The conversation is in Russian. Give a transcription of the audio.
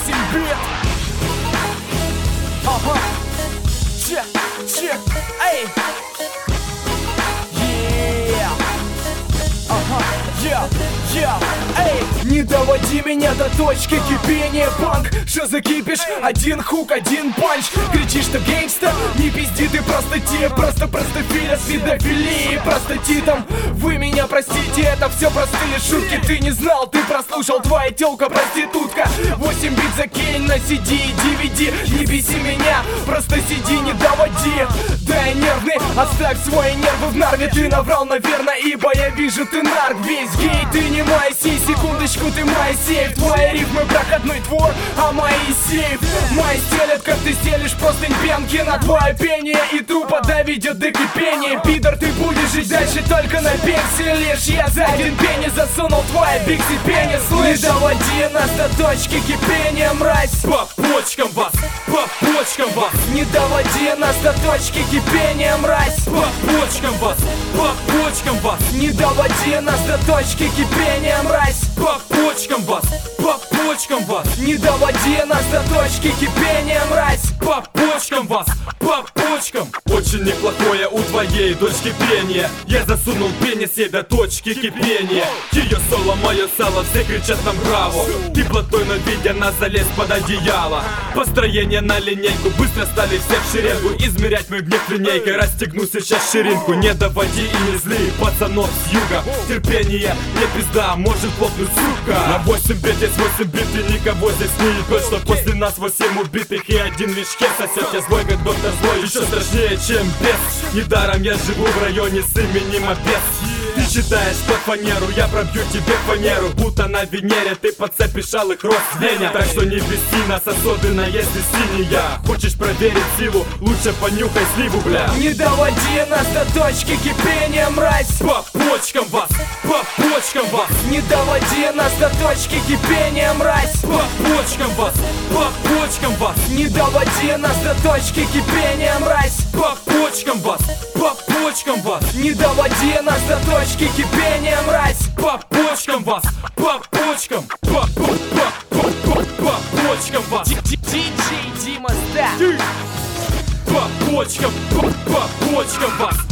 8 бит. Ага. Чек, чек, эй. Эй, не доводи меня до точки кипения, панк. Что за кипиш? Один хук, один панч. Кричишь, что гейнгста? Не пизди, ты просто тип. Просто простофиля с видофилией, простатитом. Вы меня простите, это все простые шутки. Ты не знал, ты прослушал, твоя тёлка проститутка. 8 бит закинь на CD и DVD. Не беси меня, просто сиди, не доводи. Да я нервный, оставь свои нервы в нарве. Ты наврал, наверное, ибо я вижу, ты нарк. Весь гей, ты не Моисей, секундочку, ты Моисеев. Твои рифмы проходной двор, а мои сейф. Мои стелят, как ты стелишь простынь пенки. На твое пение и трупа доведет до кипения. Пидор, ты будешь жить дальше только на пенсии. Лишь я за один пенни засунул твои бикси пенни. Слышь, не доводи нас до точки кипения, мразь. По почкам вас, по почкам вас. Не доводи нас до точки кипения, мразь. По почкам вас, по почкам вас. Не доводи нас до точки кипения, мразь. По почкам вас, по почкам вас. Не доводи нас до точки кипения, мразь. По почкам вас, по почкам. Очень неплохое у твоей дочки пение. Я засунул пенни себе до точки кипения. Ее соло, мое сало, все кричат нам браво. Ты плотой, но видя нас, залез под одеяло. Построение на линейку, быстро стали все в шеренгу. Измерять мой гнев линейкой, расстегну сейчас ширинку. Не доводи и не зли пацанов с юга. Терпение, не пизда, может лопнуть, сука. На 8 бит есть 8 бит и никого здесь не ебет. Что после нас 8 убитых и один лишь хер. Сосед я злой, как доктор злой, еще страшнее, чем бес. Недаром я живу в районе с именем Обез. Ты считаешь, что фанеру я пробью тебе фанеру. Будто на Венере ты подцепишь алых роз звенья. Так что не беси нас, особенно если синяя. Хочешь проверить силу, лучше понюхай сливу, бля. Не доводи нас до точки кипения, мразь. По почкам вас, по почкам вас. Не доводи нас до точки кипения, мразь. По почкам вас, по почкам вас. Не доводи нас до точки кипения, мразь. По почкам вас, по почкам вас. Не доводи нас до точки кипения, мразь. По почкам вас, по почкам. По почкам вас. Диджей Дима Стар. По почкам вас.